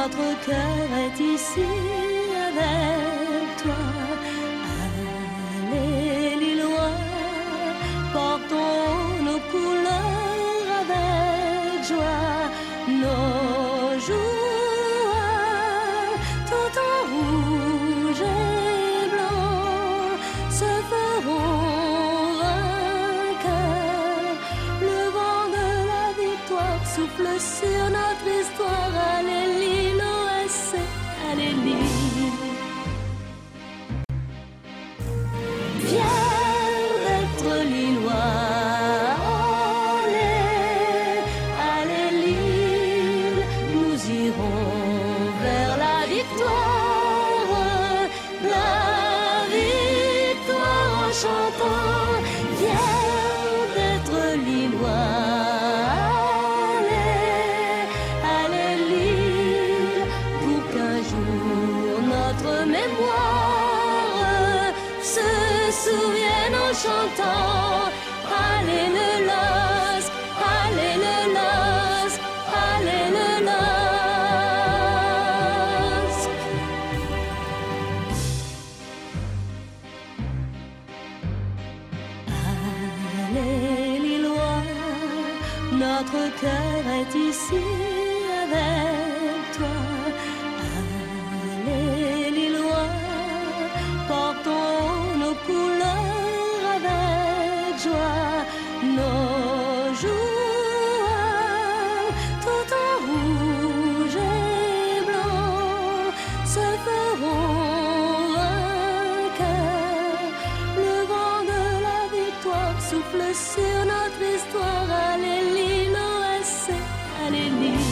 Notre cœur est ici avec toi. Allez, Lillois, portons nos couleurs avec joie. Nos joies, tout en rouge et blanc, se feront un cœur. Le vent de la victoire souffle sur notre histoire. Allez, l'ILOSC, allez, fier d'être Lillois. Allez, Lille, nous irons vers la victoire en chantant, fier d'être Lillois. Allez, Lille, pour qu'un jour notre mémoire se souvienne en chantant. Allez, le LOSC, allez, le LOSC, allez, le LOSC. Allez, Lillois, notre cœur est ici avec toi. Allez, Lillois, portons nos couleurs avec joie. Nos joies, tout en rouge et blanc, se feront un cœur. Le vent de la victoire souffle sur notre histoire. Allez, l'ILOSC, allez, Lille.